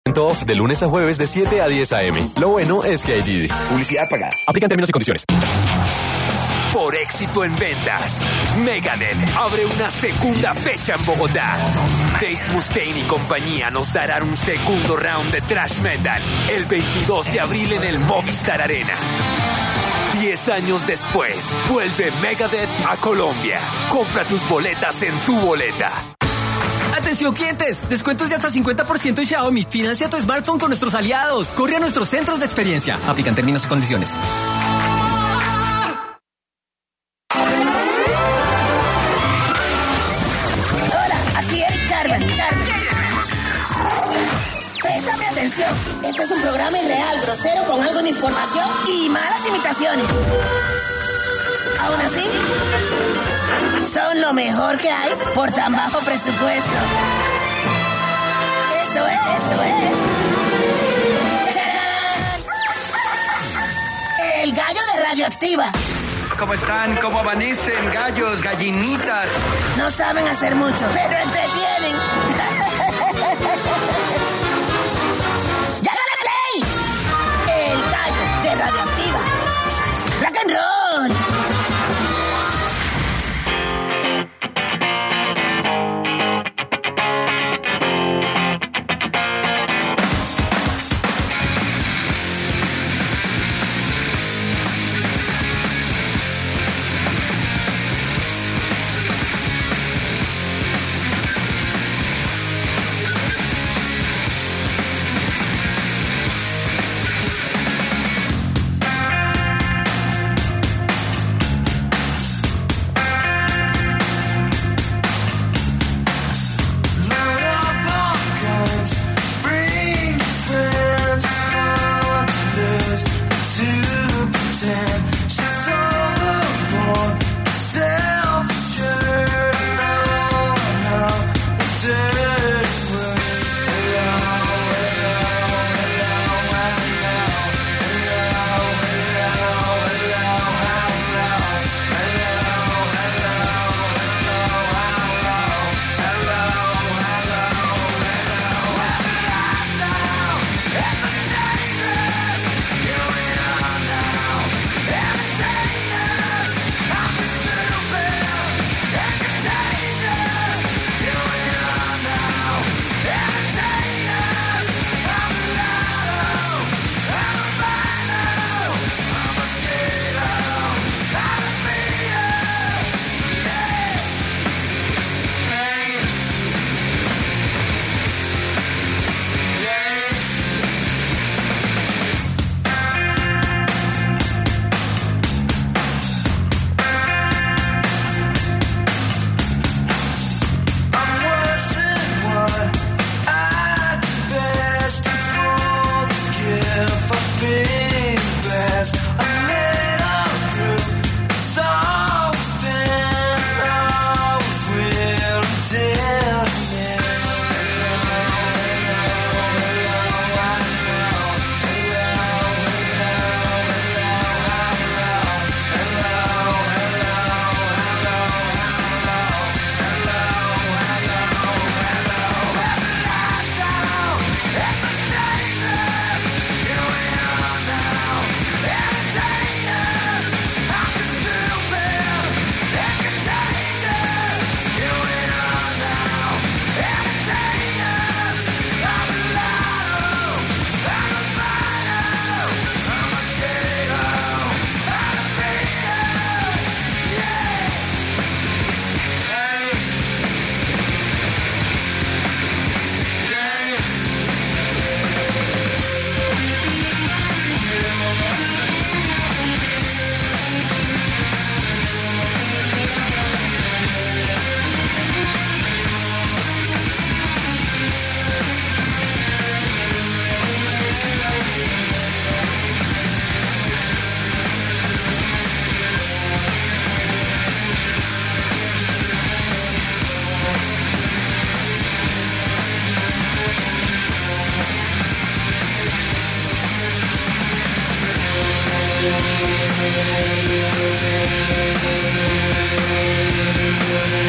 Off de lunes a jueves de 7 a 10 a.m. Lo bueno es que hay Didi. Publicidad pagada. Aplican términos y condiciones. Por éxito en ventas, Megadeth abre una segunda fecha en Bogotá. Dave Mustaine y compañía nos darán un segundo round de thrash metal el 22 de abril en el Movistar Arena. 10 años después, vuelve Megadeth a Colombia. Compra tus boletas en Tu Boleta. ¡Atención, clientes! Descuentos de hasta 50% en Xiaomi. Financia tu smartphone con nuestros aliados. Corre a nuestros centros de experiencia. Aplican términos y condiciones. Hola, aquí Eric Carmen. Préstame atención. Este es un programa irreal, grosero, con algo de información y malas imitaciones. Aún así, son lo mejor que hay por tan bajo presupuesto. Esto es. ¡Chachán! El gallo de Radioactiva. ¿Cómo están? ¿Cómo amanecen? Gallos, gallinitas. No saben hacer mucho, pero entretienen. ¡Ya dale play! El gallo de Radioactiva. ¡Rock and roll!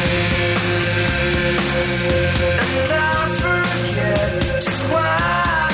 And I forget just why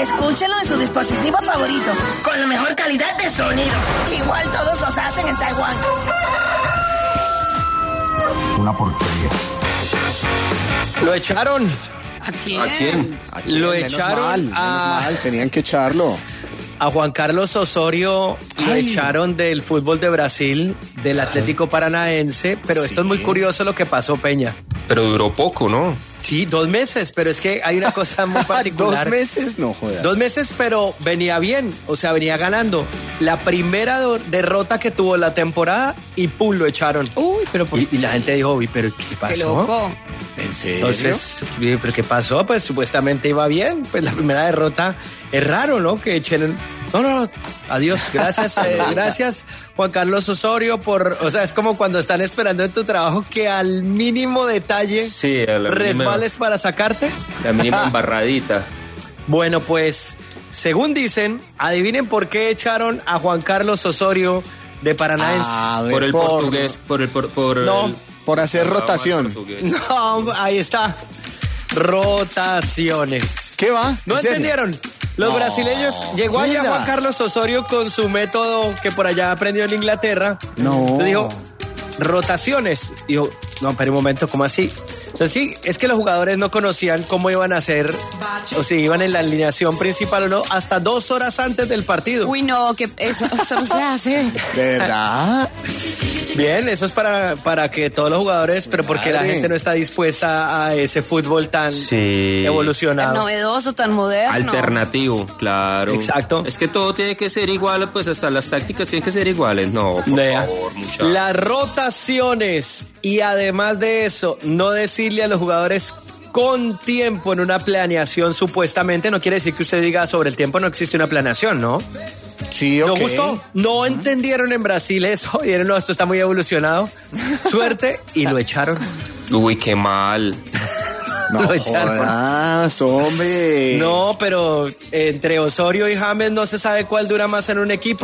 Escúchenlo en su dispositivo favorito, con la mejor calidad de sonido. Igual todos los hacen en Taiwán. Una porquería. Lo echaron. ¿A quién? ¿A quién? Lo Menos echaron menos mal, tenían que echarlo. a Juan Carlos Osorio. Lo echaron del fútbol de Brasil, del Atlético Paranaense, pero esto es muy curioso lo que pasó, Peña. Pero duró poco, ¿no? Sí, 2 meses, pero es que hay una cosa muy particular. 2 meses, no jodas. 2 meses, pero venía bien, o sea, venía ganando. La primera derrota que tuvo la temporada y ¡pum! Lo echaron. Uy, pero por Y la gente dijo, uy, pero ¿qué pasó? qué loco. ¿En serio? Entonces, ¿pero qué pasó? Pues supuestamente iba bien. Pues la primera derrota es raro, ¿no? Que echen... No. Adiós. Gracias, gracias, Juan Carlos Osorio, o sea, es como cuando están esperando en tu trabajo que al mínimo detalle Sí, a la resbales para sacarte. La mínima embarradita. Bueno, pues, según dicen, adivinen por qué echaron a Juan Carlos Osorio de Paranaense. A ver, Por el portugués, No. por hacer rotación. portugués. No, ahí está. Rotaciones. ¿Qué va? ¿No ¿En serio? entendieron? Los brasileños, llegó allá mira. Juan Carlos Osorio con su método que por allá aprendió en Inglaterra. No. Entonces dijo, rotaciones. Dijo, no, pero un momento, ¿cómo así? Entonces sí, es que los jugadores no conocían cómo iban a hacer, o si iban en la alineación principal o no, hasta 2 horas antes del partido. Uy, no, que eso no se hace. ¿De verdad? Bien, eso es para que todos los jugadores, pero porque la Madre. gente no está dispuesta a ese fútbol tan Sí. evolucionado. Tan novedoso, tan moderno. Alternativo, claro. Exacto. Es que todo tiene que ser igual, pues hasta las tácticas tienen que ser iguales. No, por Vea, favor, muchachos. las rotaciones y además de eso, no decirle a los jugadores con tiempo en una planeación supuestamente, no quiere decir que usted diga sobre el tiempo no existe una planeación, ¿no? Sí, ok. ¿No gustó? ¿No entendieron en Brasil eso? Dijeron, no, esto está muy evolucionado. Suerte, y lo echaron. Uy, qué mal. No Lo echaron. jodas, hombre. No, pero entre Osorio y James no se sabe cuál dura más en un equipo.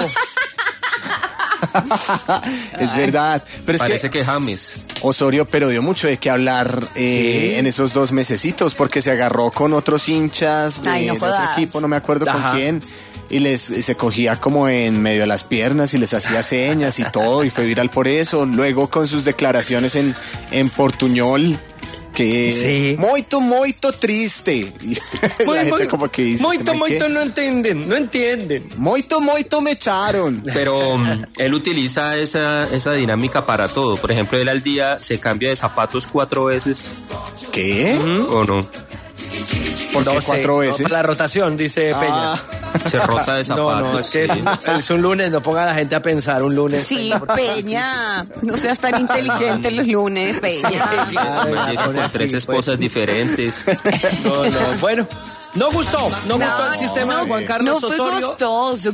Es verdad. Pero es Parece que que James. Osorio, pero dio mucho de qué hablar en esos 2 mesecitos, porque se agarró con otros hinchas Ay, no de otro jodas. equipo, no me acuerdo Ajá. con quién, y se cogía como en medio de las piernas y les hacía señas y todo, y fue viral por eso. Luego con sus declaraciones en portuñol, que Sí. moito triste. Y la gente como que dice, Moito, "¿Este man qué? no entienden. Moito me echaron. Pero él utiliza esa dinámica para todo. Por ejemplo, él al día se cambia de zapatos 4 veces. ¿Qué? ¿O no? ¿Por qué 4 No, veces? para la rotación, dice Ah. Se rota de Peña. zapatos. No, es que sí. es un lunes, no ponga a la gente a pensar un lunes. Sí, Peña. No seas tan inteligente los lunes, Peña. Me llega con 3 esposas diferentes. No. Bueno, no gustó el sistema de Juan Carlos no fue Osorio. gustoso.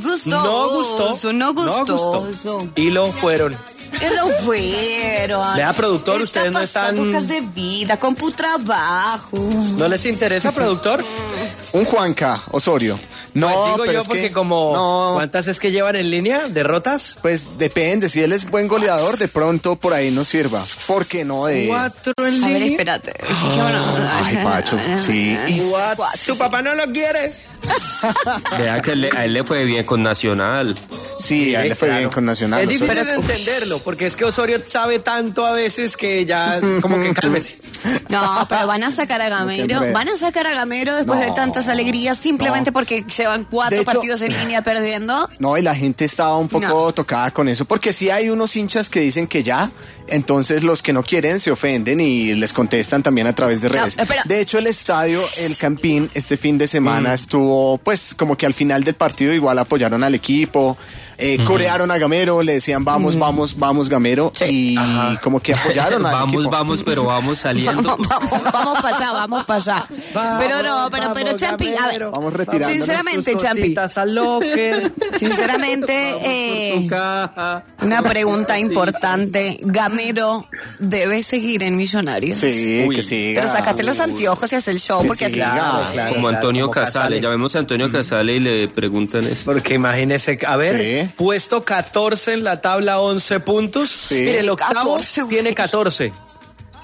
No gustó. Y lo fueron. Y lo fueron. Vea, productor, Está ustedes no pasando están- hojas de vida, con tu trabajo. ¿No les interesa, productor? Un Juanca Osorio. No, Pues digo pero yo es porque que, como no, ¿cuántas es que llevan en línea? ¿Derrotas? pues depende, si él es buen goleador, de pronto por ahí no sirva. ¿Por qué no de 4 en A ver, línea. espérate. Qué bueno. Ay, Pacho, sí. Y ¿Su papá no lo quiere? Vea que a él le fue bien con Nacional. sí, a él le fue claro. bien con Nacional. Es difícil Osorio. de entenderlo, porque es que Osorio sabe tanto a veces que ya como que cálmese. No, pero van a sacar a Gamero. siempre. Van a sacar a Gamero después No, de tantas alegrías simplemente porque llevan 4 De hecho- partidos en línea perdiendo. No, y la gente estaba un poco No. tocada con eso, porque sí hay unos hinchas que dicen que ya, entonces los que no quieren se ofenden y les contestan también a través de No, redes. espera. De hecho, el estadio, el Campín, este fin de semana estuvo, pues, como que al final del partido igual apoyaron al equipo, corearon a Gamero, le decían vamos Gamero, y como que apoyaron al equipo. Vamos, pero vamos saliendo. Vamos para allá. Pero no, pero Champi, a ver. Vamos retirando Sinceramente, Champi. Cositas al locker. Sinceramente, una pregunta importante. ¿Gamero debe seguir en Millonarios? Sí, Uy. que siga. Pero sacaste los anteojos y haz el show, Que porque así. siga. Claro, Como Antonio como Casale. Llamemos a Antonio Casale y le preguntan eso. Porque imagínese, a ver, Sí. puesto 14 en la tabla, 11 puntos. Sí. Mire, el octavo 14, tiene 14.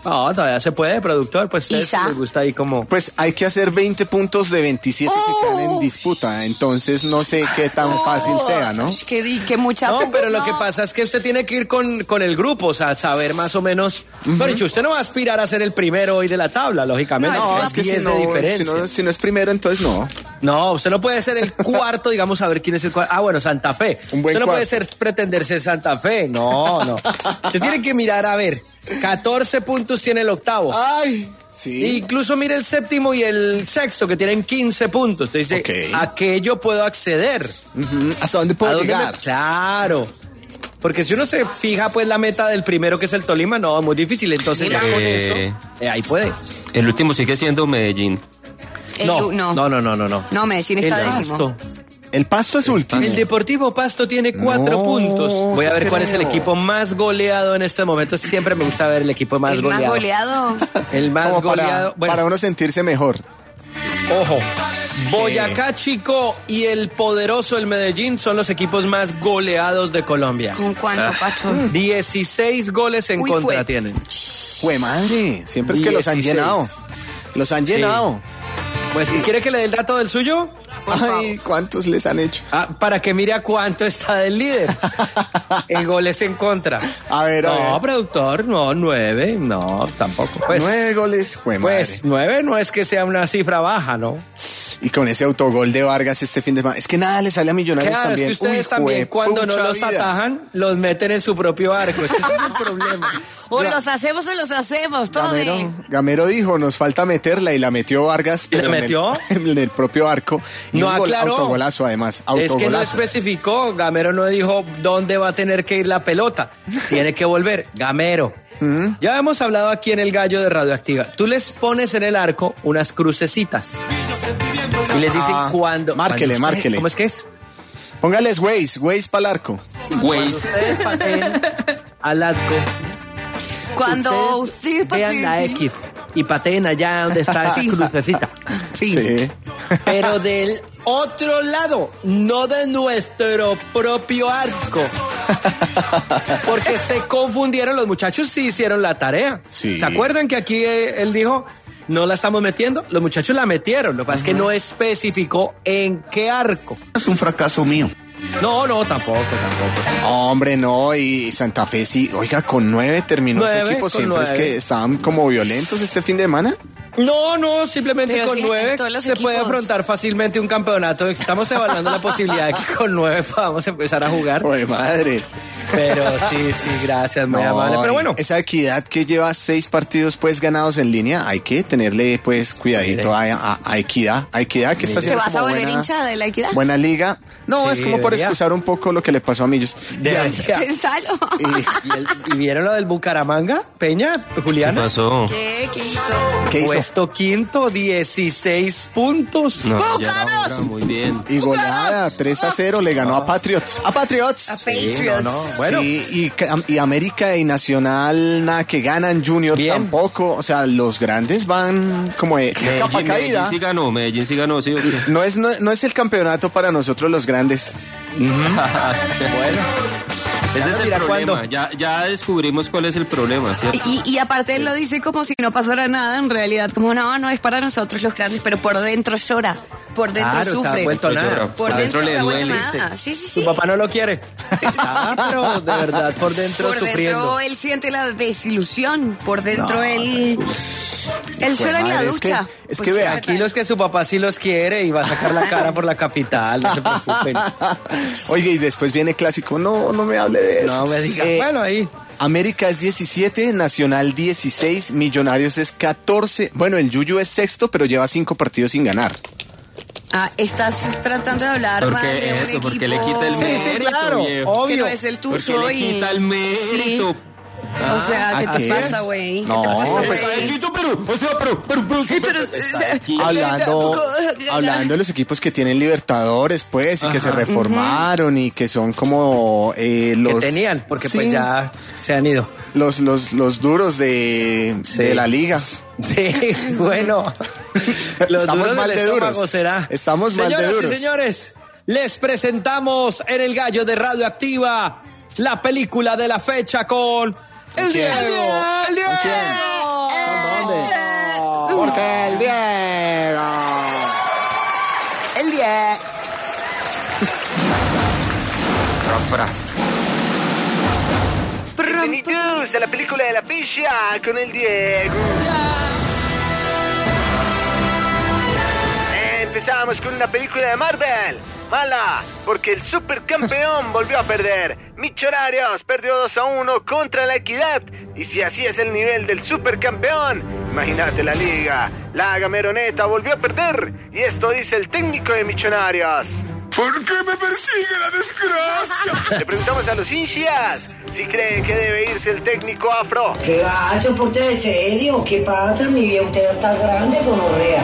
No, todavía se puede, productor, pues ustedes Isa. les gusta ahí como... Pues hay que hacer 20 puntos de 27 que quedan en disputa, entonces no sé qué tan fácil sea, ¿no? Que mucha... No, pero lo que pasa es que usted tiene que ir con el grupo, o sea, saber más o menos... Por dicho, usted no va a aspirar a ser el primero hoy de la tabla, lógicamente. No, es es que 10 de diferencia. si no es primero, entonces no. No, usted no puede ser el cuarto, digamos, a ver quién es el cuarto. Ah, bueno, Santa Fe. Un buen Usted no puede cuarto. pretender ser Santa Fe. No, no. Usted tiene que mirar, a ver, 14 puntos tiene el octavo. Ay, sí. Incluso mire el séptimo y el sexto, que tienen 15 puntos. Usted dice, Ok. ¿a qué yo puedo acceder? ¿Hasta dónde puedo ¿A dónde llegar? Claro. Porque si uno se fija, pues, la meta del primero, que es el Tolima, no, muy difícil. Entonces, ya con eso, ahí puede. El último sigue siendo Medellín. No. No, Medellín está El décimo. Pasto. El Pasto es último. El Deportivo Pasto tiene 4 No, puntos. Voy a ver no cuál es el creo. equipo más goleado en este momento. Siempre me gusta ver el equipo más El goleado. más goleado. El más Como goleado. Bueno, para uno sentirse mejor. ojo. Boyacá Chico y el poderoso el Medellín son los equipos más goleados de Colombia. ¿Con cuánto, Pacho? 16 goles en Uy, contra jue- tienen. Jue madre, siempre es que los han 16. llenado. Los han llenado. Pues, ¿quiere que le dé el dato del suyo? Ay, ¿cuántos les han hecho? Ah, para que mire a cuánto está del líder. En goles en contra. A ver, a No, ver. productor, no, 9, no, tampoco. Pues, 9 goles, jue madre. pues 9 no es que sea una cifra baja, ¿no? Y con ese autogol de Vargas este fin de semana. Es que nada le sale a Millonarios Claro, también. es que ustedes Uy, también cuando no juepucha los vida. atajan, los meten en su propio arco. Es que ese es el problema. O los hacemos, todo Gamero dijo, nos falta meterla y la metió Vargas. ¿Y la pero en el- metió? En el propio arco. Y No un aclaró. autogolazo además. Es que no Autogolazo. especificó, Gamero no dijo dónde va a tener que ir la pelota. Tiene que volver, Gamero. Ya hemos hablado aquí en El Gallo de Radioactiva. Tú les pones en el arco unas crucecitas y les dicen cuándo. Márquele, cuando márquele. ¿Cómo es que es? Póngales Waze para el arco. Güey. Ustedes pateen al arco. Cuando Ustedes usted vean la X y pateen allá donde está esa crucecita. Sí. Pero del otro lado, no de nuestro propio arco. Porque se confundieron, los muchachos sí hicieron la tarea. Sí. ¿Se acuerdan que aquí él dijo, no la estamos metiendo? Los muchachos la metieron, lo que pasa es que no especificó en qué arco. Es un fracaso mío. No, tampoco. Hombre, no, y Santa Fe sí, oiga, con 9 terminó ese 9, equipo. con Siempre 9. es que estaban como violentos este fin de semana. No, simplemente Pero con sí, 9 en todos los se puede equipos. afrontar fácilmente un campeonato. Estamos evaluando la posibilidad de que con 9 podamos empezar a jugar. Oye, madre. Pero sí, gracias, muy amable. Pero bueno, Esa Equidad que lleva 6 partidos pues ganados en línea, hay que tenerle pues cuidadito a Equidad. A Equidad que está ¿Te haciendo vas a como volver buena, hincha de la Equidad? buena liga. No, Sí, es como por debería. excusar un poco lo que le pasó a Millos. debería. Pensalo. ¿Y vieron lo del Bucaramanga, Peña, ¿Qué Juliana? pasó? ¿Qué hizo? ¿Qué hizo? Puesto quinto, 16 puntos. No, ya ¡Búcaros! era hora, muy bien. Y goleada 3-0 le ganó a Patriots. ¡A Patriots! Patriots. Bueno, Sí, y América y Nacional nada que ganan, Junior Bien. tampoco. O sea, los grandes van como de capa caída. Medellín sí ganó, sí. ¿O qué? No es el campeonato para nosotros los grandes. bueno. Ese es el Mira, problema. ¿cuándo? Ya descubrimos cuál es el problema, ¿cierto? Y aparte él lo dice como si no pasara nada, en realidad, como no es para nosotros los grandes, pero por dentro llora, por dentro Claro, está sufre. vuelto nada. Por Por dentro dentro le está vuelto duele. nada. Sí. Su papá no lo quiere. Pero de verdad, por dentro Por sufriendo. dentro él siente la desilusión, por dentro él llora en la madre, ducha. es que vea, Tranquilos que su papá sí los quiere y va a sacar la cara por la capital, no se preocupen. Oye, y después viene clásico. No me hable de eso. No me digas. Bueno, ahí. América es 17, Nacional 16, Millonarios es 14. Bueno, el Yuyu es sexto, pero lleva 5 partidos sin ganar. Estás tratando de hablar mal de un equipo porque le quita el mérito, claro, viejo. obvio. que no es el tuyo Porque le y quita el mérito. o sea, ¿qué ¿a te qué? pasa, güey? No, ¿Qué te pasa, pues, güey? Sí, pero Hablando de los equipos que tienen Libertadores, pues, y que se reformaron y que son como los... Que tenían, porque Sí, pues ya se han ido. Los duros de la liga. Sí, bueno. Los Estamos duros mal del de estómago duros. será. Estamos mal de Señoras duros. y señores, les presentamos en El Gallo de Radioactiva la película de la fecha con el quién? Diego. ¡El Diego! grande. Porque el Diego. El Diego. Bienvenidos a la película de la pilla con el Diego. Empezamos con una película de Marvel. Mala, porque el supercampeón volvió a perder. Millonarios perdió 2-1 contra la Equidad. Y si así es el nivel del supercampeón, imagínate la liga. La Gameroneta volvió a perder. Y esto dice el técnico de Millonarios. ¿Por qué me persigue la desgracia? Le preguntamos a los hinchas si creen que debe irse el técnico afro. ¿Qué gacho, ponte de serio? ¿Qué pasa, mi viejo? Usted está grande, gonorrea.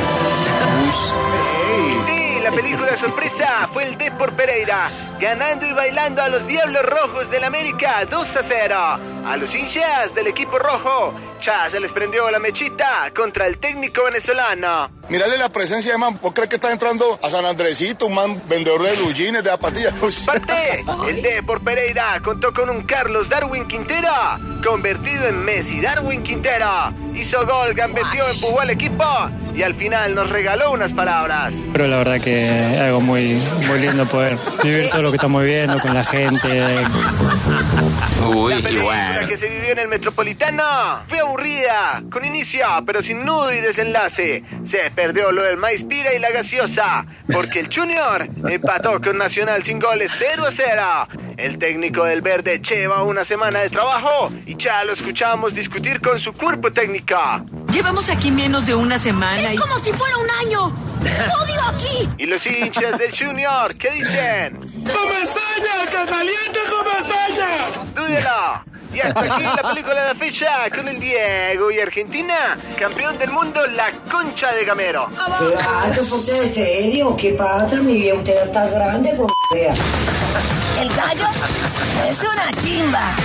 La película sorpresa fue el Depor Pereira, ganando y bailando a los Diablos Rojos del América 2-0. A los hinchas del equipo rojo ya se les prendió la mechita contra el técnico venezolano. Mírale la presencia de man. ¿Vos crees que está entrando a San Andresito, un man vendedor de lujines, de zapatillas? Parte, el Depor Pereira contó con un Carlos Darwin Quintero, convertido en Messi Darwin Quintero. Hizo gol, gambeteó, empujó al equipo y al final nos regaló unas palabras. Pero la verdad que es algo muy lindo poder vivir todo lo que estamos viviendo con la gente. La película que se vivió en el Metropolitano fue aburrida, con inicio pero sin nudo y desenlace. Se perdió lo del maíz pira y la gaseosa, porque el Junior empató con Nacional sin goles 0-0. El técnico del Verde lleva una semana de trabajo y ya lo escuchamos discutir con su cuerpo técnico. Llevamos aquí menos de una semana. Es como si fuera un año. ¡Odio aquí! ¿Y los hinchas del Junior qué dicen? ¡Comesaña! ¡Que caliente Comesaña! ¡Dúdelo! Y hasta aquí la película de la fecha con el Diego y Argentina, campeón del mundo, la concha de Gamero. ¿Qué gacho, ponte de serio? ¿Qué pasa, mi viejo? Usted está grande, gonorrea. El gallo es una chimba.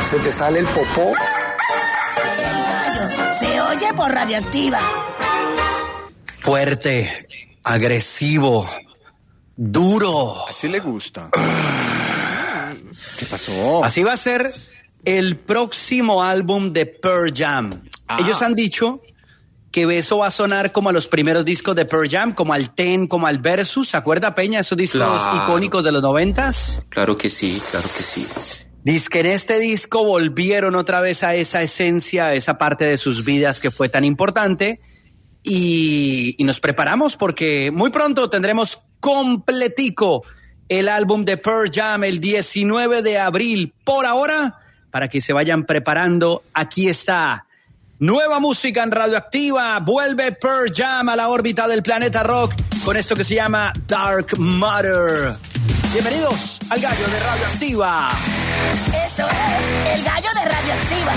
Se te sale el popó. Se oye por Radioactiva. Fuerte, agresivo, duro. Así le gusta. ¿Qué pasó? Así va a ser el próximo álbum de Pearl Jam. Ellos han dicho que eso va a sonar como a los primeros discos de Pearl Jam, como al Ten, como al Versus. ¿Se acuerda, Peña, esos discos icónicos de los 90s? Claro que sí, claro que sí. Dice que en este disco volvieron otra vez a esa esencia, a esa parte de sus vidas que fue tan importante. Y nos preparamos porque muy pronto tendremos completico el álbum de Pearl Jam el 19 de abril. Por ahora, para que se vayan preparando, aquí está. Nueva música en Radioactiva. Vuelve Pearl Jam a la órbita del planeta rock con esto que se llama Dark Matter. Bienvenidos al Gallo de Radioactiva. Esto es el Gallo de Radioactiva.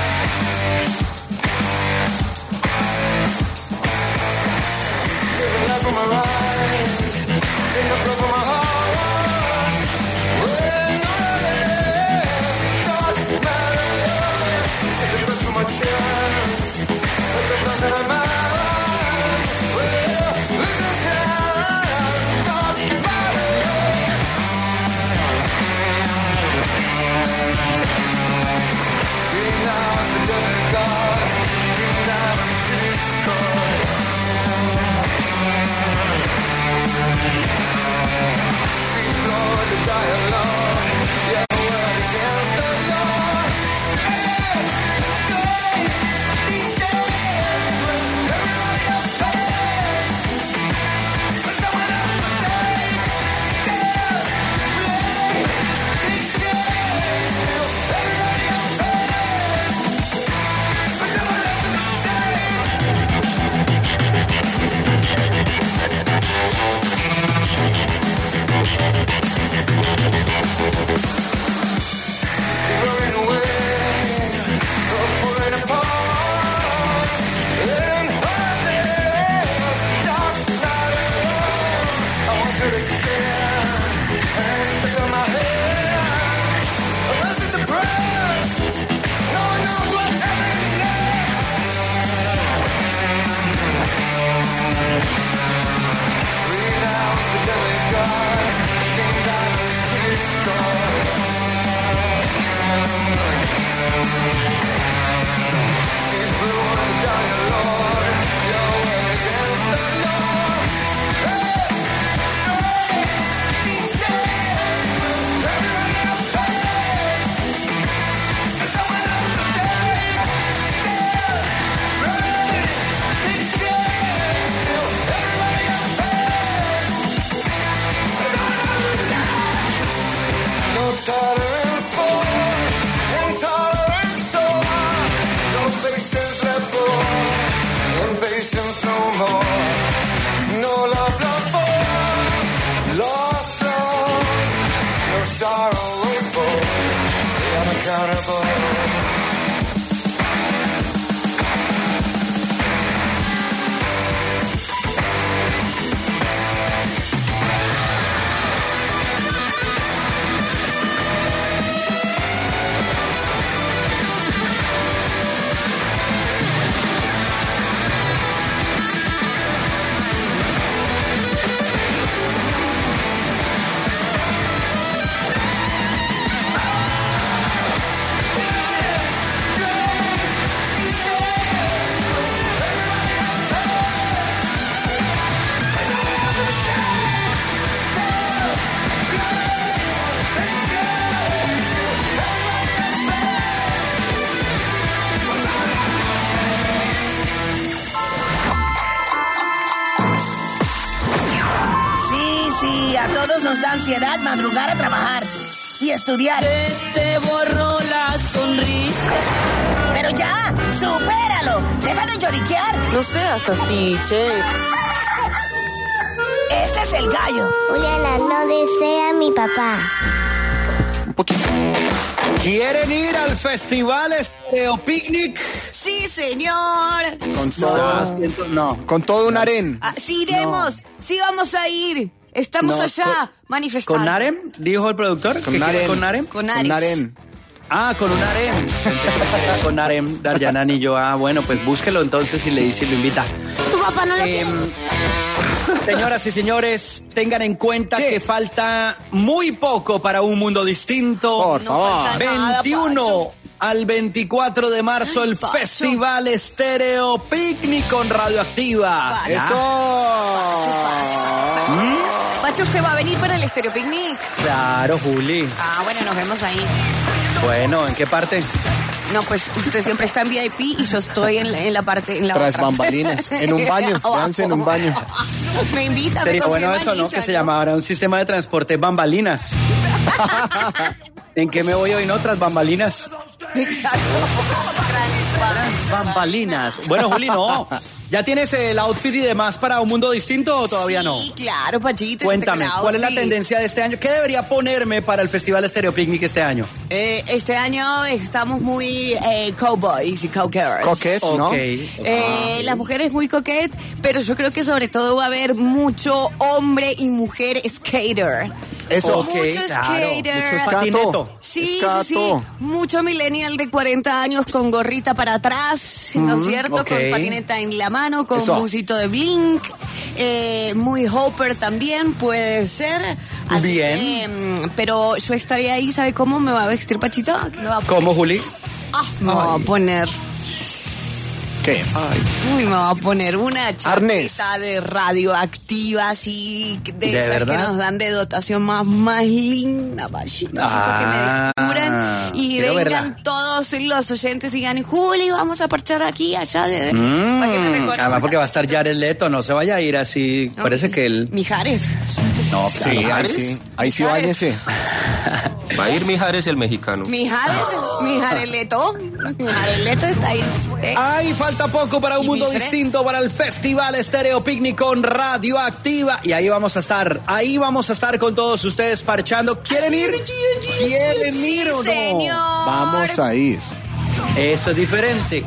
Nos da ansiedad madrugar a trabajar y estudiar. Te borró la sonrisa. Pero ya, supéralo. Deja de lloriquear. No seas así, che. Este es el Gallo. Juliana, no desea a mi papá. Un poquito. ¿Quieren ir al Festival Estéreo Picnic? Sí, señor. Con todo, no. Con todo un harén. Sí iremos. Sí vamos a ir. Estamos allá manifestando. ¿Con Narem? Dijo el productor. Con Narem. ¿Con Narem? Con Ares. Narem. Con un harem. Con harem Daryanan y yo. Bueno, pues búsquelo entonces y le dice y lo invita. Su papá no lo quiere. Señoras y señores, tengan en cuenta que falta muy poco para un mundo distinto. Por favor. 21 al 24 de marzo, el Festival Estéreo Picnic con Radioactiva. Pacho, ¿usted va a venir para el Estéreo Picnic? Claro, Juli. Bueno, nos vemos ahí. Bueno, ¿en qué parte? No, pues usted siempre está en VIP y yo estoy en la parte, en la Tras otra. bambalinas, en un baño, véanse en un baño. Me invita, Sería me bueno confirma eso, ¿no? Nisha, Que se llamara un sistema de transporte bambalinas. ¿En qué me voy hoy, no? Tras bambalinas. Exacto. Bambalinas. Bueno, Juli, no. ¿Ya tienes el outfit y demás para un mundo distinto o todavía no? Sí, claro, Pachito. Cuéntame, ¿cuál es la tendencia de este año? ¿Qué debería ponerme para el Festival Estéreo Picnic este año? Este año estamos muy cowboys y cowgirls. Coquet, ¿no? Las mujeres muy coquet, pero yo creo que sobre todo va a haber mucho hombre y mujer skater. Eso. Mucho skater. Mucho patineto. Sí. Mucho millennial de 40 años con gorrita para atrás, ¿no es cierto? Con patineta en la mano, con busito de Blink. Muy Hopper también puede ser. Así Bien. que, pero yo estaría ahí, ¿sabe cómo me va a vestir, Pachito? ¿Cómo, Juli? Me va a poner... ¿Qué? Me va a poner una Arnés. chaqueta de radioactiva, así, de esas verdad? que nos dan de dotación más linda, Pachito, así para que me descubran y quiero vengan verla. todos los oyentes y digan, Juli, vamos a parchar aquí, allá, para que me reconozcan. Además porque va a estar Jared Leto, no se vaya a ir así. Parece que él... Mijares. No, Sí, ahí sí váyese. Va a ir Mijares el mexicano. Mijares Leto está ahí. Ay, falta poco para un ¿Y mundo mi Fred? distinto para el Festival Estéreo Picnic con Radioactiva. Y ahí vamos a estar con todos ustedes parchando. ¿Quieren ir? ¿Quieren ir o no? Señor. Vamos a ir. Eso es diferente.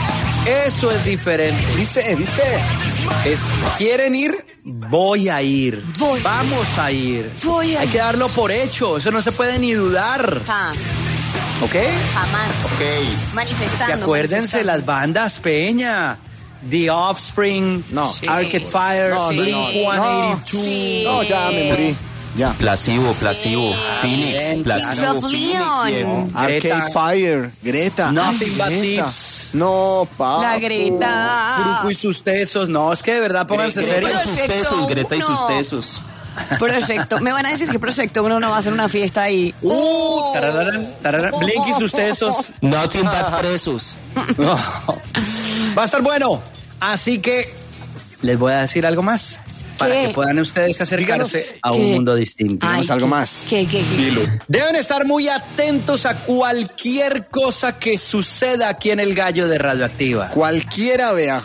¿Viste? ¿Quieren ir? Voy a ir. Vamos a ir. Hay que darlo por hecho. Eso no se puede ni dudar. ¿Ok? Jamás. Manifestando. Y acuérdense, las bandas Peña, The Offspring, Arcade Fire, Blink-182. No, ya me morí. Ya. Placebo, Phoenix, Kings of Leon. Arcade Fire, Greta. Nothing but Greta. Thieves. No, pa. La Greta. Grupo y sus tesos. No, es que de verdad pónganse serios. Greta y sus tesos. Proyecto. Me van a decir que Proyecto Uno no va a hacer una fiesta ahí. Tararán, Blink y sus tesos. Nothing but presos. No. Va a estar bueno. Así que les voy a decir algo más. Para que puedan ustedes acercarse a un mundo distinto. Tenemos algo más. ¿Qué? Deben estar muy atentos a cualquier cosa que suceda aquí en el Gallo de Radioactiva. Cualquiera, vea.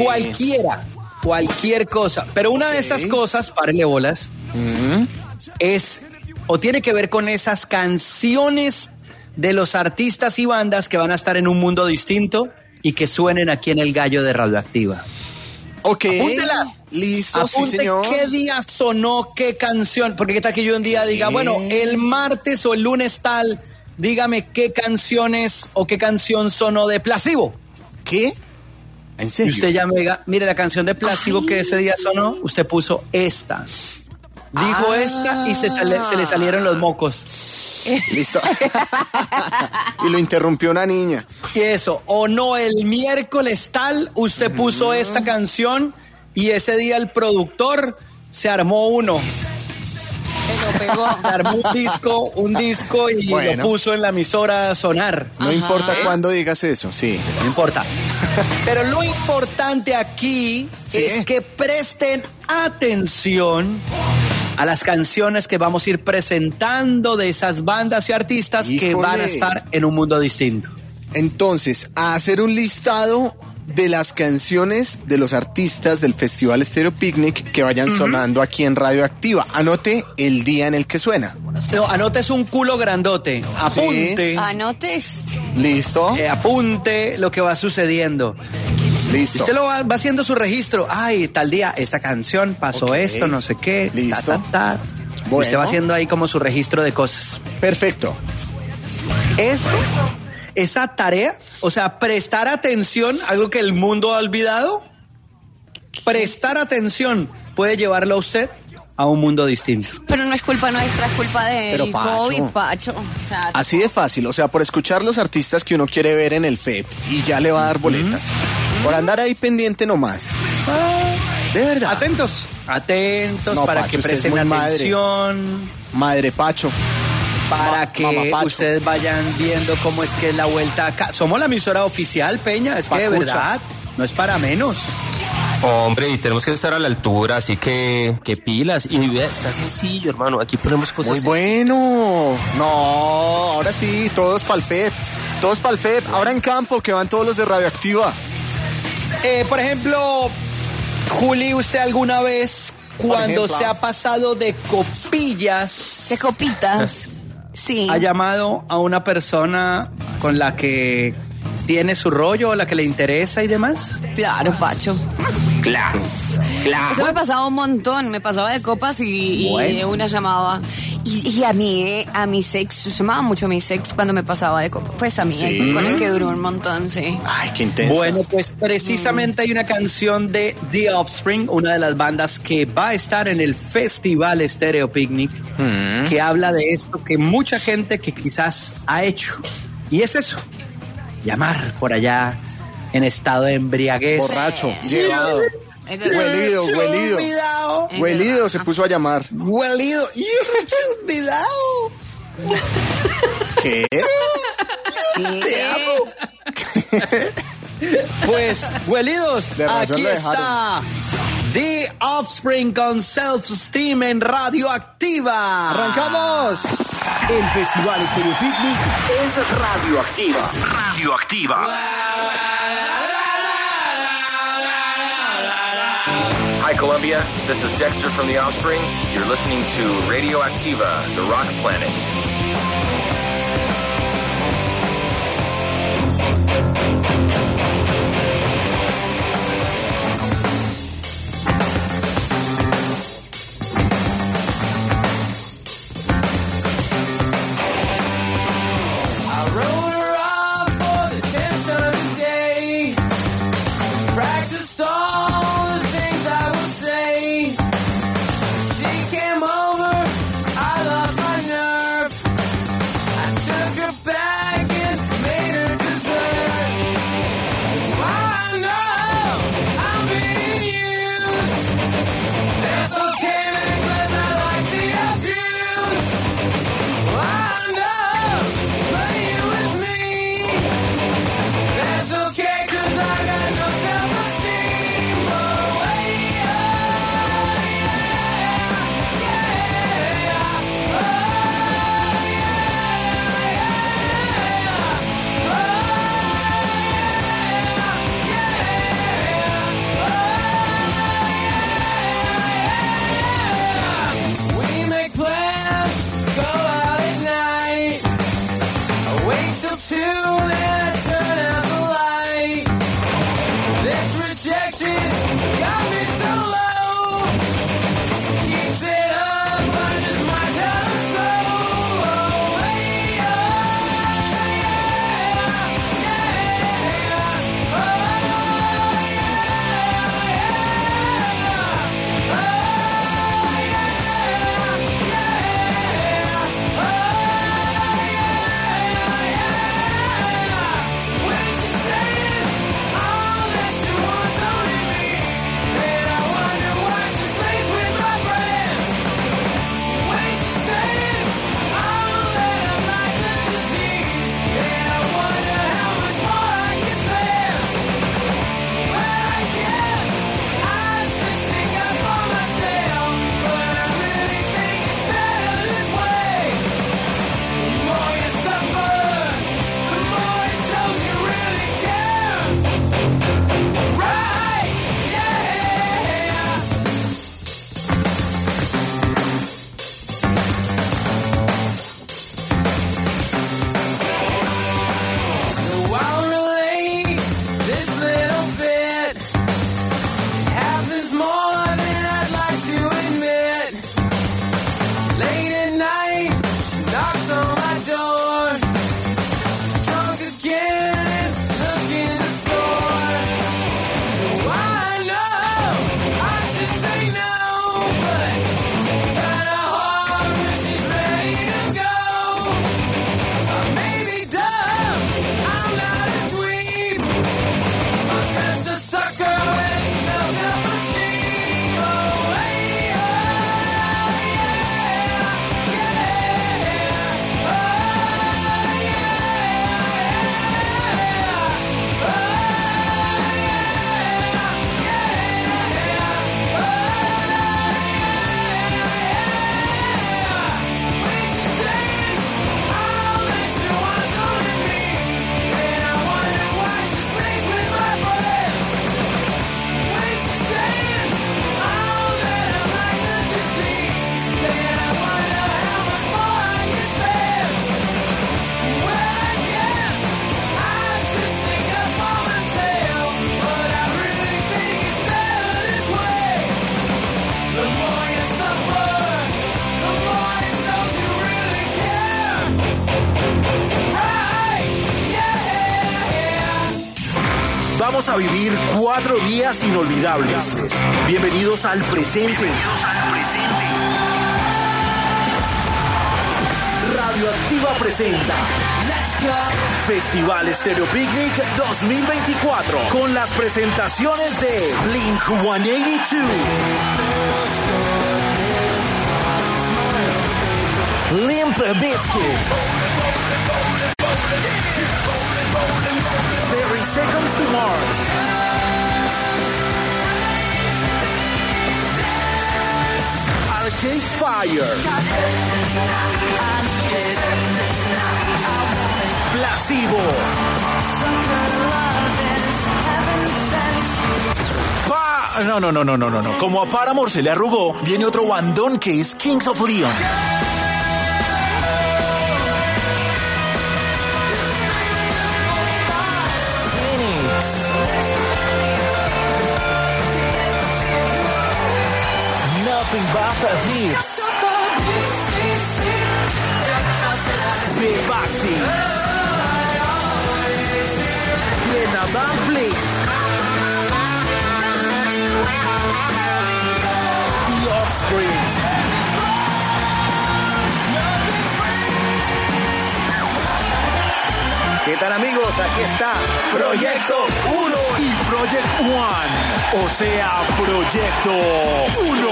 Cualquier cosa. Pero una de esas cosas, párele bolas, es o tiene que ver con esas canciones de los artistas y bandas que van a estar en un mundo distinto y que suenen aquí en el Gallo de Radioactiva. Ok. Apúntelas. Listo, Apunte sí, señor. qué día sonó, qué canción. Porque qué tal que yo un día diga, bueno, el martes o el lunes tal, dígame qué canciones o qué canción sonó de Placebo. ¿Qué? ¿En serio? Y usted ya me diga, mire la canción de Placebo que ese día sonó, usted puso esta. Dijo esta y se le salieron los mocos. Listo. Y lo interrumpió una niña. Y eso, o no, el miércoles tal, usted puso esta canción y ese día el productor se armó uno. Se lo pegó. Se armó un disco y lo puso en la emisora a sonar. No importa cuándo digas eso, sí. No importa. Pero lo importante aquí es que presten atención a las canciones que vamos a ir presentando de esas bandas y artistas que van a estar en un mundo distinto. Entonces, a hacer un listado de las canciones de los artistas del Festival Estéreo Picnic que vayan sonando aquí en Radioactiva. Anote el día en el que suena. No, anote es un culo grandote. Apunte. Sí. Anotes. Listo. Apunte lo que va sucediendo. Listo. Usted lo va haciendo su registro. Ay, tal día, esta canción, pasó esto, no sé qué. Listo. Bueno. Usted va haciendo ahí como su registro de cosas. Perfecto. esa tarea, o sea, prestar atención, algo que el mundo ha olvidado, prestar atención puede llevarlo a usted a un mundo distinto. Pero no es culpa nuestra, es culpa del COVID, Pacho. O sea, así de fácil, o sea, por escuchar los artistas que uno quiere ver en el FEP y ya le va a dar boletas. Por andar ahí pendiente nomás. De verdad. Atentos no, para Pacho, que presten atención. Madre Pacho. Para que ustedes vayan viendo cómo es que es la vuelta acá. Somos la emisora oficial, Peña, es que de verdad, no es para menos. Hombre, y tenemos que estar a la altura, así que pilas. Y vea, está sencillo, hermano. Aquí ponemos cosas. Muy bueno. No, ahora sí, todos pa'l FEP. Todos pa'l FEP. Ahora en campo, que van todos los de Radioactiva. Por ejemplo, Juli, ¿usted alguna vez cuando se ha pasado de copillas? De copitas. Sí. ¿Ha llamado a una persona con la que tiene su rollo, la que le interesa y demás? Claro, Pacho. Claro. Eso me pasaba un montón, me pasaba de copas y una llamaba. Y a mi sex, llamaba mucho a mi sex cuando me pasaba de copas. Pues a mí, con el que duró un montón, sí. Ay, qué intenso. Bueno, pues precisamente hay una canción de The Offspring, una de las bandas que va a estar en el Festival Stereo Picnic, que habla de esto que mucha gente que quizás ha hecho. Y es eso. Llamar por allá en estado de embriaguez. Borracho, llevado. Huelido se puso a llamar. Huelido. Olvidado. ¿Qué? Te amo. Pues, huelidos, aquí está The Offspring con Self-Esteem en Radioactiva. ¡Arrancamos! El Festival Stereo Picnic es Radioactiva. Radioactiva. Hi, Colombia. This is Dexter from The Offspring. You're listening to Radioactiva, the Rock Planet. She came over, I lost my nerve. vivir 4 días inolvidables. Bienvenidos al presente. Radioactiva presenta Festival Stereo Picnic 2024 con las presentaciones de Blink-182, Limp Bizkit, 30 Seconds to Mars, Arcade Fire, Placebo, No. Como a Paramore se le arrugó, viene otro bandón que es Kings of Leon. Nothing but the hits. Big Baxi. Lena Van Fleet. The Offspring. ¿Qué tal, amigos? Aquí está Proyecto 1 y Project One. O sea, Proyecto 1.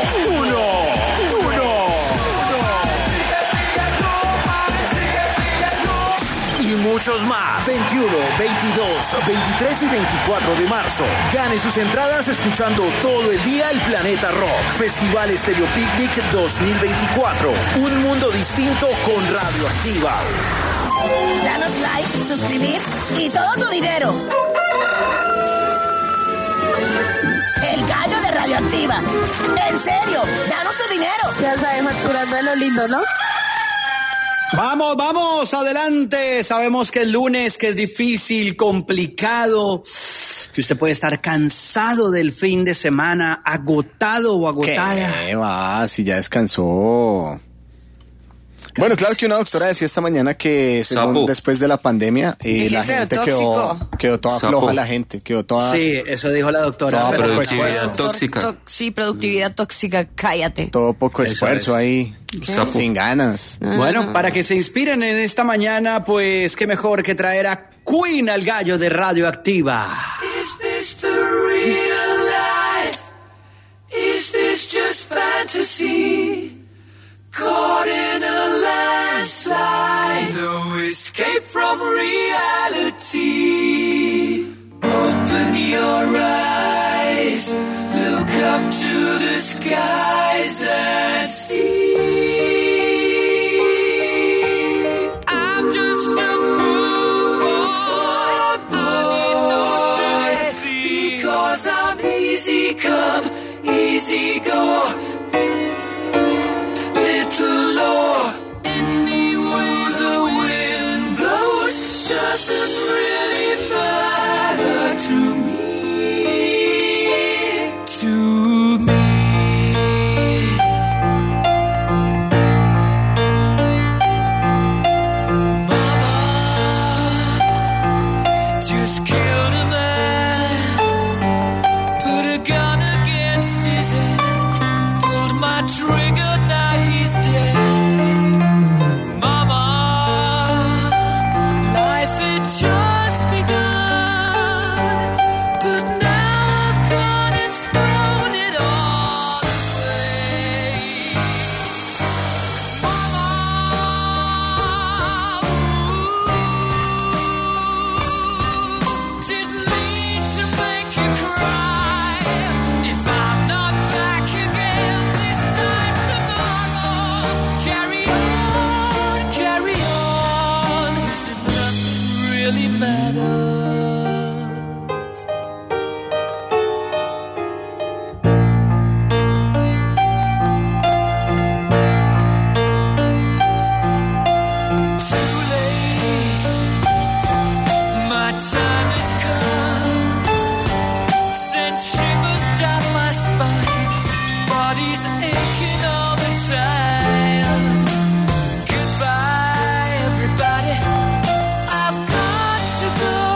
Y muchos más. 21, 22, 23 y 24 de marzo. Gane sus entradas escuchando todo el día el Planeta Rock. Festival Stereo Picnic 2024. Un mundo distinto con Radioactiva. Danos like, suscribir y todo tu dinero. El gallo de Radioactiva. En serio, danos tu dinero. Ya sabes, facturando de lo lindo, ¿no? Vamos, adelante. Sabemos que el lunes, que es difícil, complicado, que usted puede estar cansado del fin de semana, agotado o agotada. ¿Qué va? Si ya descansó. Bueno, claro que una doctora decía esta mañana que según después de la pandemia la gente quedó toda floja, la gente quedó toda... Sí, eso dijo la doctora. Toda productividad tóxica. Sí, productividad tóxica, cállate. Todo poco esfuerzo ahí, sin ganas. Bueno, para que se inspiren en esta mañana, pues qué mejor que traer a Queen, al gallo de Radioactiva. Is this the real life? Is this just fantasy? Caught in a landslide, no escape from reality. Open your eyes, look up to the skies and see. I'm just a boy, because I'm easy come, easy go. Law. Any way the wind blows doesn't really matter to me. Mama just killed a man, put a gun against his head, pulled my trigger, now he's dead. Mama, life had just begun, but now I've gone and thrown it all away. Mama, didn't mean to make you cry. If I'm not back again this time tomorrow, carry on, as if nothing really matters. Too late, my time has come. Sent shivers down my spine, body's aching all the time. Goodbye, everybody, I've got to go.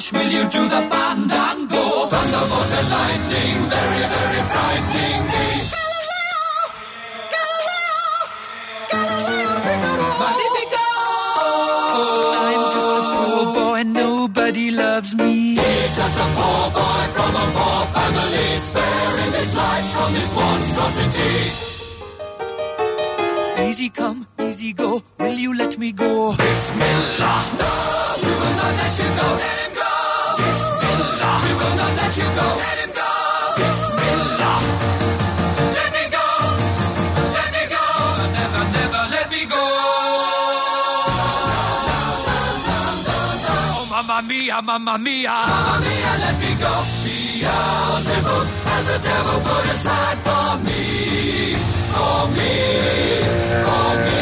much will you do the fandango? Thunderbolt and lightning, very, very frightening me. Magnifico! I'm just a poor boy, nobody loves me. He's just a poor boy from a poor family, sparing his life from this monstrosity. Easy come, easy go, will you let me go? Bismillah! No, we will not let you go, let him go! Bismillah! We will not let you go, let him go! Bismillah! Let me go! Let me go! Never, never let me go! Oh, mamma mia, mamma mia! Mamma mia, let me go! Beelzebub has the devil put aside for me! For me! For me!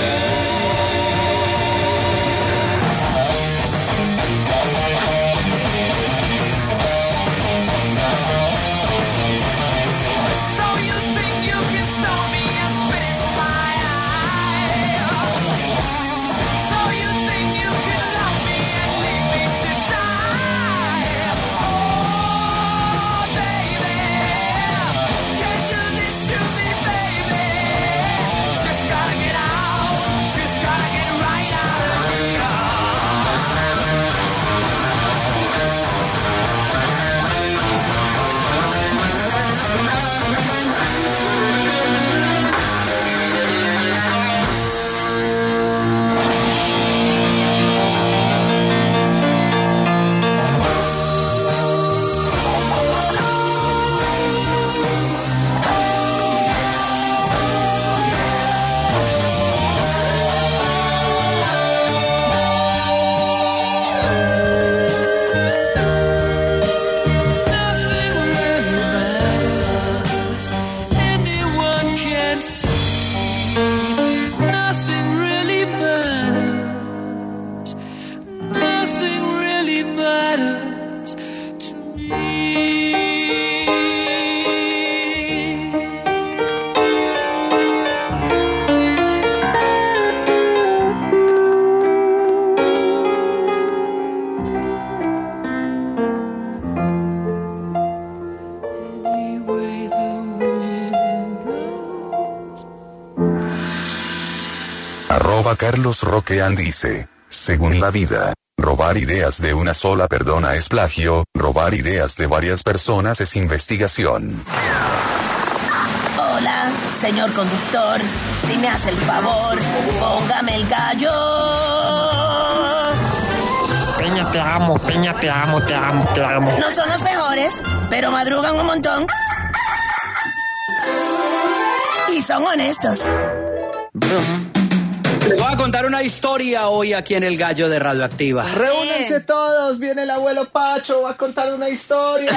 Carlos Roquean dice, según la vida, robar ideas de una sola persona es plagio, robar ideas de varias personas es investigación. Hola, señor conductor, si me hace el favor, póngame el gallo. Peña, te amo, Peña, te amo, te amo, te amo. No son los mejores, pero madrugan un montón. Y son honestos. Les voy a contar una historia hoy aquí en El Gallo de Radioactiva. Reúnanse todos, viene el abuelo Pacho, va a contar una historia.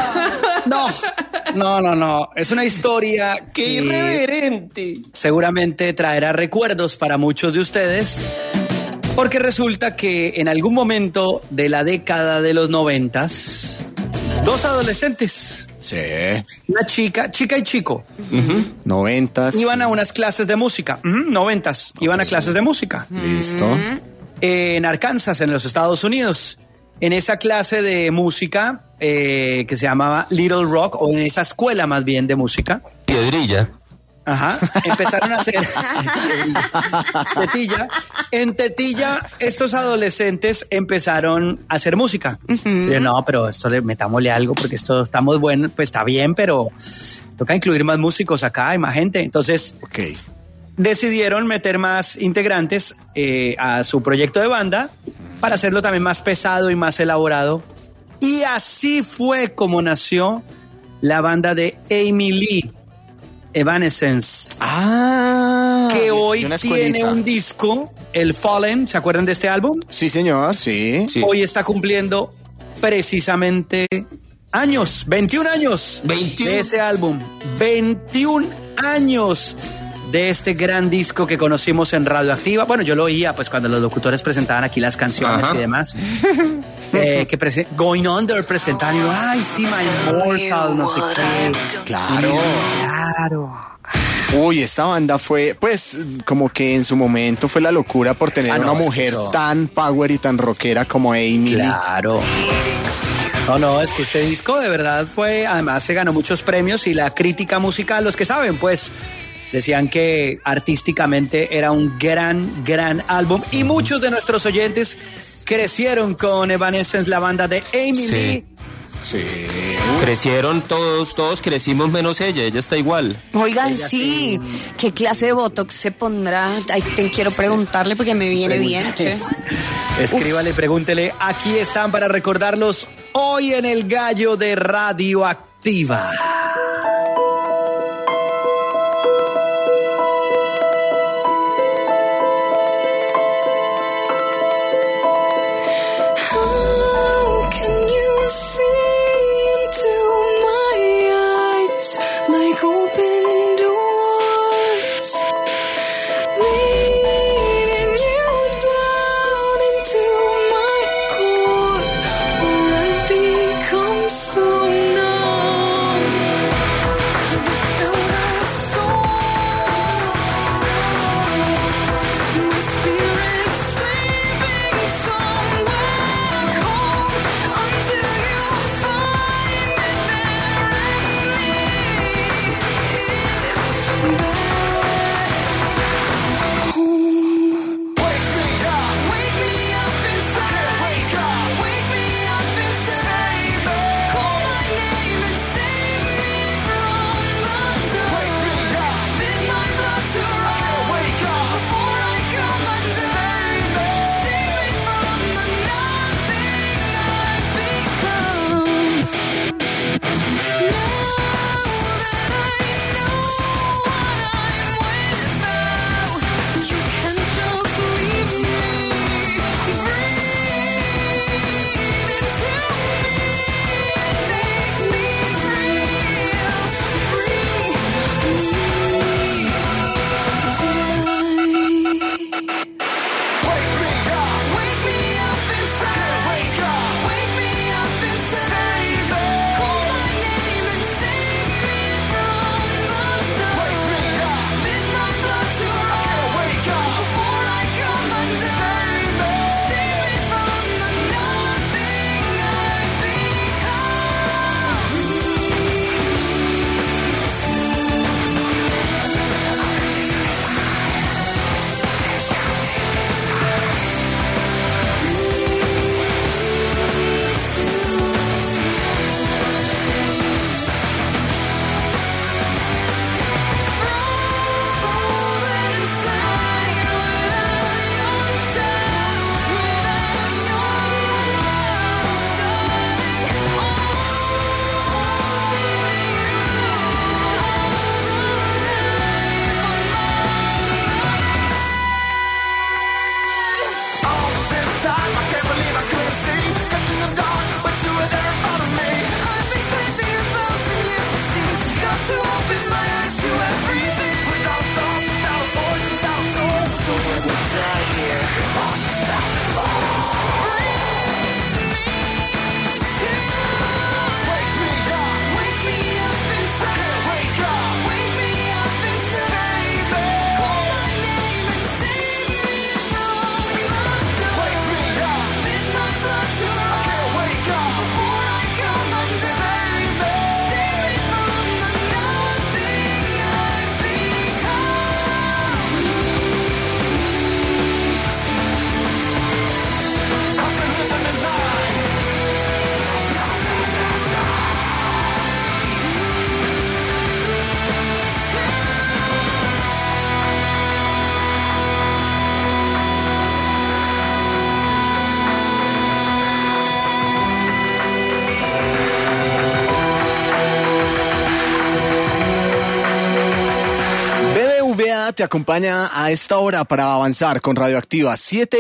No. Es una historia ¡Qué irreverente! Seguramente traerá recuerdos para muchos de ustedes, porque resulta que en algún momento de la década de los 90s, dos adolescentes, sí, una chica y chico, 90s, iban a unas clases de música, 90s, iban a clases de música. Listo. En Arkansas, en los Estados Unidos. En esa clase de música que se llamaba Little Rock, o en esa escuela más bien de música. Piedrilla. Ajá, empezaron a hacer Tetilla. En Tetilla, estos adolescentes empezaron a hacer música. Pero no, pero esto metámosle algo porque esto estamos buenos, pues está bien, pero toca incluir más músicos acá, hay más gente. Entonces, decidieron meter más integrantes a su proyecto de banda para hacerlo también más pesado y más elaborado. Y así fue como nació la banda de Amy Lee, Evanescence, que hoy tiene un disco, el Fallen. ¿Se acuerdan de este álbum? Sí, señor, sí. Hoy está cumpliendo precisamente años, 21 años 21 de ese álbum, 21 años de este gran disco que conocimos en Radioactiva. Bueno, yo lo oía pues cuando los locutores presentaban aquí las canciones y demás. Going Under presentaban, y ay, sí, My Immortal, no sé qué. Claro. Uy, esta banda fue, pues, como que en su momento fue la locura por tener una mujer tan power y tan rockera como Amy. Claro. No, es que este disco de verdad además se ganó muchos premios y la crítica musical, los que saben, pues decían que artísticamente era un gran álbum y muchos de nuestros oyentes crecieron con Evanescence, la banda de Amy Lee. Sí. Crecieron todos crecimos menos ella está igual. Oigan, sí. ¿Qué clase de Botox se pondrá? Ay, quiero preguntarle porque me viene bien, che. Escríbale, pregúntele. Aquí están para recordarlos hoy en el Gallo de Radioactiva. Te acompaña a esta hora para avanzar con Radioactiva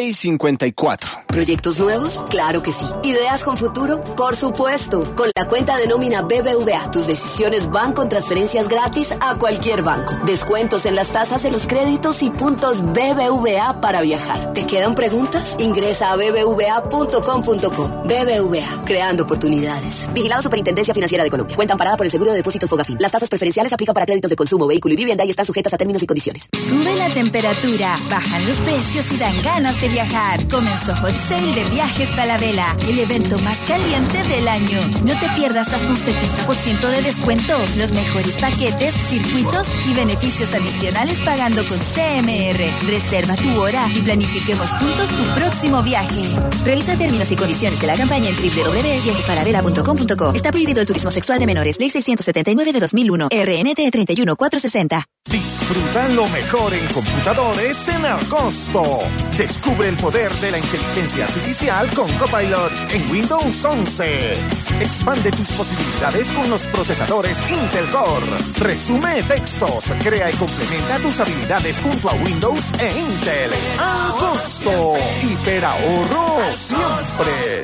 7:54. ¿Proyectos nuevos? Claro que sí. ¿Ideas con futuro? Por supuesto. Con la cuenta de nómina BBVA, tus decisiones van con transferencias gratis a cualquier banco. Descuentos en las tasas de los créditos y puntos BBVA para viajar. ¿Te quedan preguntas? Ingresa a bbva.com.co. BBVA, creando oportunidades. Vigilado Superintendencia Financiera de Colombia. Cuenta amparada por el Seguro de Depósitos Fogafín. Las tasas preferenciales aplican para créditos de consumo, vehículo y vivienda y están sujetas a términos y condiciones. condiciones. Sube la temperatura, bajan los precios y dan ganas de viajar. Comenzó Hot Sale de Viajes Falabella, el evento más caliente del año. No te pierdas hasta un 70% de descuento, los mejores paquetes, circuitos y beneficios adicionales pagando con CMR. Reserva tu hora y planifiquemos juntos tu próximo viaje. Revisa términos y condiciones de la campaña en www.viajesfalabella.com.co. Está prohibido el turismo sexual de menores. Ley 679 de 2001. RNT 31460. Disfruta lo mejor en computadores en agosto. Descubre el poder de la inteligencia artificial con Copilot en Windows 11. Expande tus posibilidades con los procesadores Intel Core. Resume textos, crea y complementa tus habilidades junto a Windows e Intel. Agosto. Hiperahorro siempre.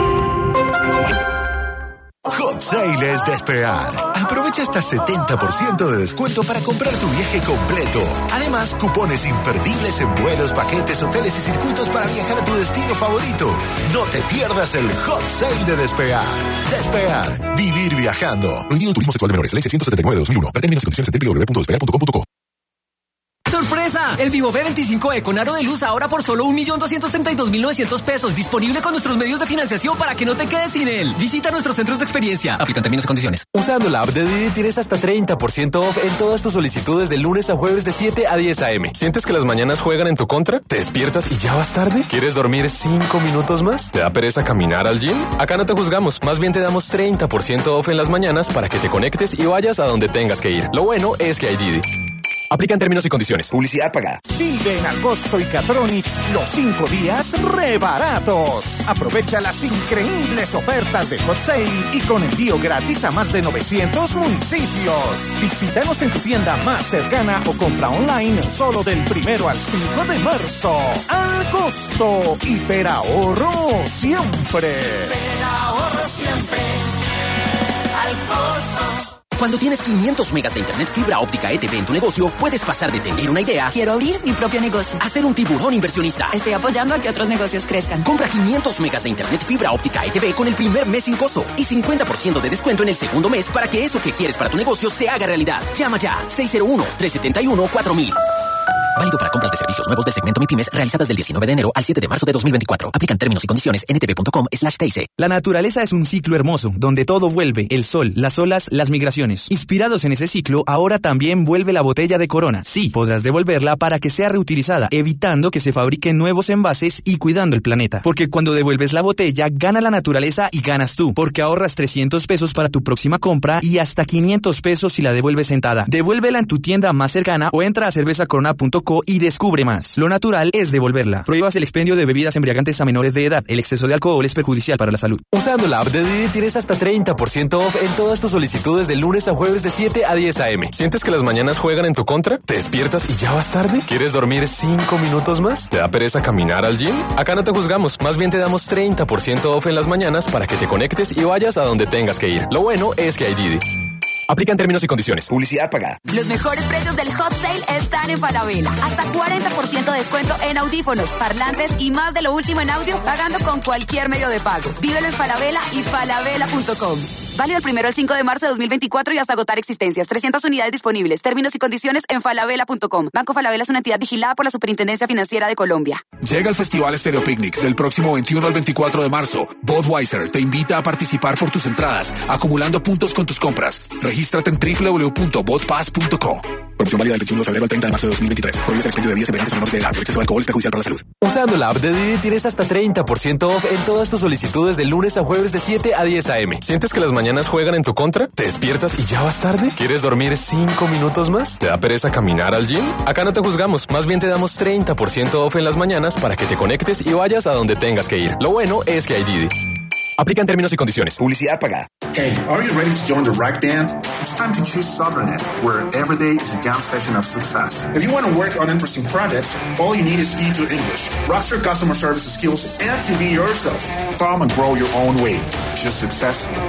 Hot Sale es despegar. Aprovecha hasta 70% de descuento para comprar tu viaje completo. Además, cupones imperdibles en vuelos, paquetes, hoteles y circuitos para viajar a tu destino favorito. No te pierdas el Hot Sale de Despegar. Despegar. Vivir viajando. Prohibido turismo sexual de menores. Ley 679 de 2001. Para términos y condiciones en www.despegar.com.co. ¡Sorpresa! El Vivo V25e con aro de luz ahora por solo 1.232.900 pesos. Disponible con nuestros medios de financiación para que no te quedes sin él. Visita nuestros centros de experiencia. Aplican términos y condiciones. Usando la app de Didi tienes hasta 30% off en todas tus solicitudes de lunes a jueves de 7 a 10 a.m. ¿Sientes que las mañanas juegan en tu contra? ¿Te despiertas y ya vas tarde? ¿Quieres dormir 5 minutos más? ¿Te da pereza caminar al gym? Acá no te juzgamos. Más bien te damos 30% off en las mañanas para que te conectes y vayas a donde tengas que ir. Lo bueno es que hay Didi. Aplican términos y condiciones. Publicidad pagada. Vive en agosto y Catronics los 5 días re baratos. Aprovecha las increíbles ofertas de Hot Sale y con envío gratis a más de 900 municipios. Visítanos en tu tienda más cercana o compra online solo del 1 al 5 de marzo. Agosto. Hiperahorro siempre. Hiperahorro siempre. Al costo. Cuando tienes 500 megas de internet fibra óptica ETV en tu negocio, puedes pasar de tener una idea. Quiero abrir mi propio negocio. A ser un tiburón inversionista. Estoy apoyando a que otros negocios crezcan. Compra 500 megas de internet fibra óptica ETV con el primer mes sin costo y 50% de descuento en el segundo mes para que eso que quieres para tu negocio se haga realidad. Llama ya 601-371-4000. Válido para compras de servicios nuevos del segmento MIPYMES realizadas del 19 de enero al 7 de marzo de 2024. Aplican términos y condiciones en ntv.com/TIC. La naturaleza es un ciclo hermoso, donde todo vuelve, el sol, las olas, las migraciones. Inspirados en ese ciclo, ahora también vuelve la botella de Corona. Sí, podrás devolverla para que sea reutilizada, evitando que se fabriquen nuevos envases y cuidando el planeta. Porque cuando devuelves la botella, gana la naturaleza y ganas tú, porque ahorras 300 pesos para tu próxima compra y hasta 500 pesos si la devuelves sentada. Devuélvela en tu tienda más cercana o entra a cervezacorona.com y descubre más. Lo natural es devolverla. Prohíbas el expendio de bebidas embriagantes a menores de edad. El exceso de alcohol es perjudicial para la salud. Usando la app de Didi tienes hasta 30% off en todas tus solicitudes de lunes a jueves de 7 a 10 a.m. ¿Sientes que las mañanas juegan en tu contra? ¿Te despiertas y ya vas tarde? ¿Quieres dormir 5 minutos más? ¿Te da pereza caminar al gym? Acá no te juzgamos. Más bien te damos 30% off en las mañanas para que te conectes y vayas a donde tengas que ir. Lo bueno es que hay Didi. Aplican términos y condiciones. Publicidad pagada. Los mejores precios del Hot Sale están en Falabella. Hasta 40% de descuento en audífonos, parlantes y más de lo último en audio, pagando con cualquier medio de pago. Vívelo en Falabella y falabella.com. Válido del 1 al 5 de marzo de 2024 y hasta agotar existencias. 300 unidades disponibles. Términos y condiciones en falabella.com. Banco Falabella es una entidad vigilada por la Superintendencia Financiera de Colombia. Llega el Festival Stereo Picnic del próximo 21 al 24 de marzo. Budweiser te invita a participar por tus entradas, acumulando puntos con tus compras. Regístrate en www.bodpass.co. Promoción válida del 21 de febrero al 30 de marzo de 2023. Prohíbe el expendio de bebidas embriagantes a menores de edad. El exceso de alcohol es perjudicial para la salud. Usando la app de Didi tienes hasta 30% off en todas tus solicitudes de lunes a jueves de 7 a 10 a.m. ¿Sientes que las mañanas juegan en tu contra? ¿Te despiertas y ya vas tarde? ¿Quieres dormir 5 minutos más? ¿Te da pereza caminar al gym? Acá no te juzgamos. Más bien te damos 30% off en las mañanas para que te conectes y vayas a donde tengas que ir. Lo bueno es que hay Didi. Aplican términos y condiciones. Publicidad pagada. Hey, are you ready to join the Rack Band? It's time to choose Southern where every day is a jam session of success. If you want to work on interesting projects, all you need is B2 English, rockstar customer service skills, and to be yourself. Come and grow your own way. Choose success